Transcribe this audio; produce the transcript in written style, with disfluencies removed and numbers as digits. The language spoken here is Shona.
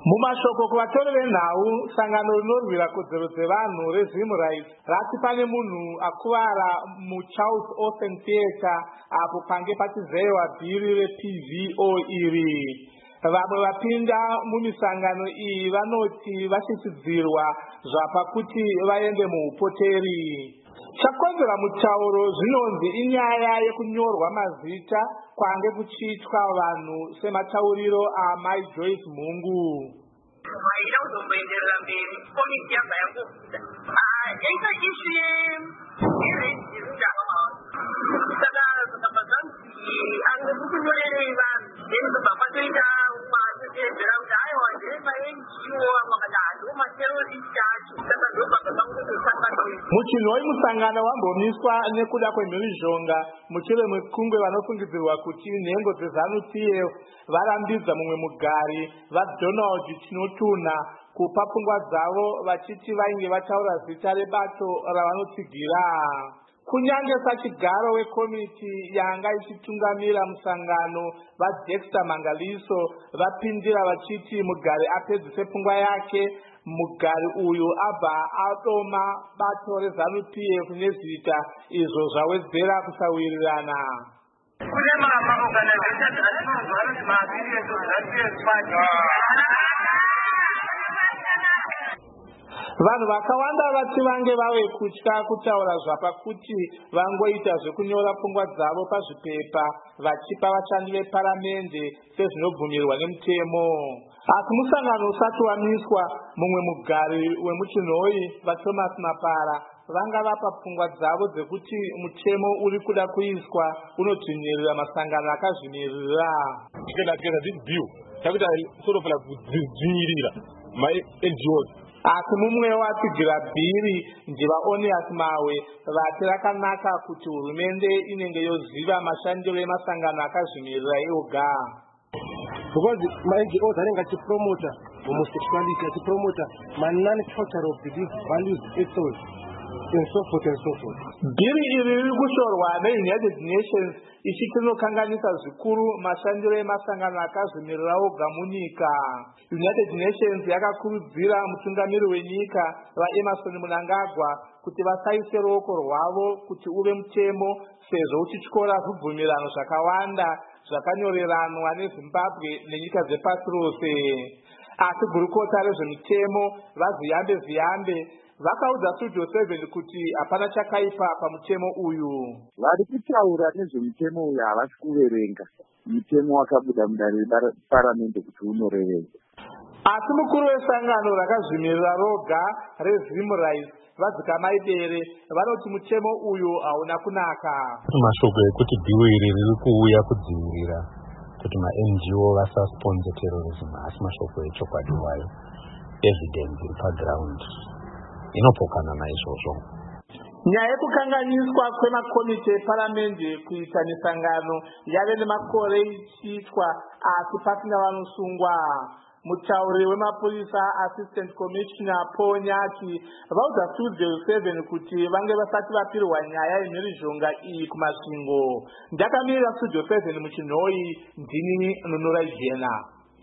Mumashoko kuvatori venhau, sangano rinorwira kodzero dzevanhu reZim Rights rati pane munhu akuvara muCharles Austin Theatre apo pange pachizeyiwa bhiri rePVO iri. Vamwe vapinda mumisangano iyi vanoti vashishedzirwa zvapakuti vaende muupoteri. Chakonzera mutauro zvinonzi inyaya yekunyorwa mazita kwange kuchiitwa vanhu sematauriro aMai Joyce Mhungu. Maida kuzomboenderera mberi komiti yabva yangobuda yaita ishu yerejista saka mazanzi angemukunyorerei vanhu then kubva kwatoita matotedzera kuti aiwa ndiri maNGO vakati hando materorist acho saka ndobva pakangotosanganoi. Muchinhoi musangano wambomiswa nekuda kwemhirizhonga mushure mekunge vanofungidzirwa kuti nhengo dzeZanu-PF varambidza mumwe mugari vaDonald Chinotuna kupa pfungwa dzavo vachiti vainge vataura zita rebato ravanotsigira. Kunyange sachigaro wekomiti yanga ichitungamira musangano vaDexter Mangaliso vapindira vachiti mugari apedzise pfungwa yake, mugari uyu abva atoma bato reZanu-PF nezita izvo zvawedzera kusawirirana. Kune maorganization atinonzwa kuti maafiliyeto vanhu vakawanda vati vange vave kutya kutaura zvapakuti vangoita zvekunyora pfungwa dzavo pazvipepa vachipa vashandi veparamende sezvinobvumirwa nemutemo. Asi musangano usati wamiswa, mumwe mugari wemuchinhoi vaThomas Mapara vanga vapa pfungwa dzavo dzekuti mutemo uri kuda kuiswa unodzvinyirira masangano akazvimirira. Asi mumwe watsigira bhiri ndivaOnias Mawe vati rakanaka kuti hurumende inenge yoziva mashandiro emasangano akazvimirira ioga. Because my NGOs anenge achipromota homosexuality, achipromota non-cultural belief, values, ethos, and so forth and so forth. Bhiri iri riri kushorwa neUnited Nations ichiti rinokanganisa zvikuru mashandiro emasangano akazvimirira oga munyika. United Nations yakakurudzira mutungamiri wenyika vaEmerson Mnangagwa kuti vasaise ruoko rwavo kuti uve mutemo sezvo uchityora zvibvumirano zvakawanda zvakanyoreranwa neZimbabwe nenyika dzepasi rose. Asi gurukota rezvemutemo vaZiyambe vakaudza Studio 7 kuti hapana chakaipa pamutemo uyu. Vari kutaura nezvemutemo uyu havasi kuverenga mutemo wakabuda mudare reparamende kuti unorerenga. Asi mukuru wesangano rakazvimirira roga reZim Rights vadzikamai Bere vanoti mutemo uyu hauna kunaka. Mashoko ekuti bhiru iri riri kuuya kudzivirira kuti maNGO vasasponse terrorism asi mashoko echokwadi wayo. Evidence iri paground inopokana naizvozvo. Nyaya yekukanganiswa kwemakomiti eparamende kuita misangano yave nemakore ichiitwa asi pasina vanosungwa. Mutauri wemapurisa Assistant Commissioner Paul Nyati vaudza Studio 7 kuti vange vasati vapirwa nyaya yemhirizhonga iyi kumasvingo. Ndakamirira Studio 7 muchinhoi, ndini Nunura Jena.